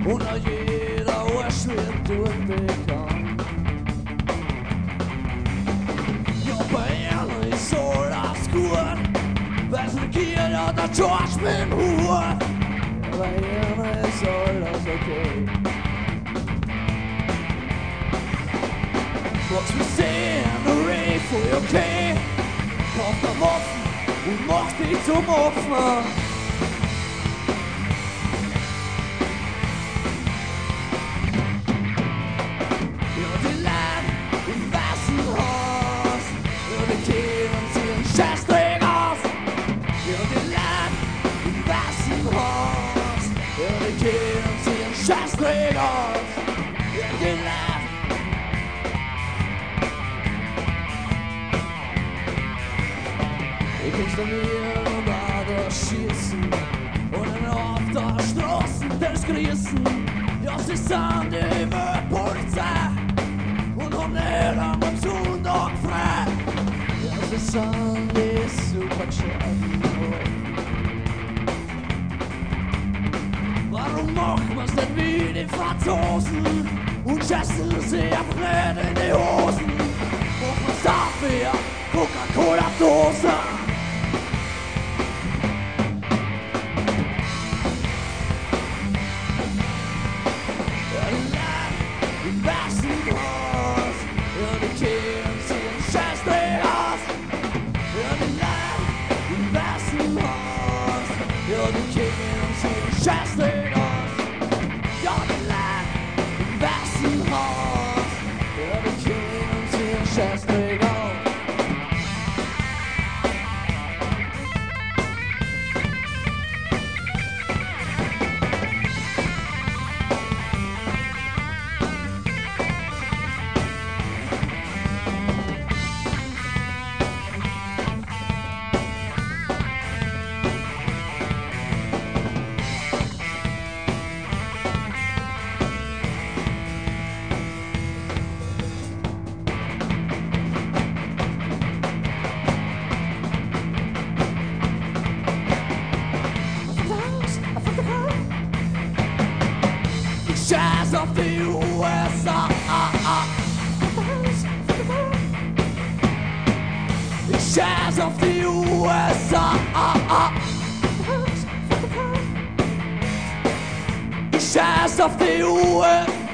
und auch jeder Arsch wird durchbekannt. Ja, bei ihnen ist alles gut, weil sie Kirche der George mit dem Hut. Ja, bei ihnen ist alles okay. Was wir sehen, der Rave für okay. Kauf der Waffen und mach dich zum Opfer. Ja, die Leute im weißen Haus, ja, die kehren sich einen Scheißdreck aus. Ja, die Leute im weißen Haus, ja, die kehren sich einen Scheißdreck aus. Ja, die Leute. Ich kannst an mir und da schießen und dann auf der Straße das grüßen. Ja, sie sind die Polizei und haben nicht am Sonntag frei. Ja, sie sind die Supergescheiten. Warum machen wir's nicht wie die Franzosen und scheißen sie einfach nicht in die Hosen? Machen wir's dafür Coca-Cola-Dosen. Ja, die kehren sich Scheißdreck aus. Ja, die Leute im weißen Haus. Ja, die kehren sich Scheißdreck aus. Scheiß auf die USA. Ich scheiß auf die USA. Ich scheiß auf die USA.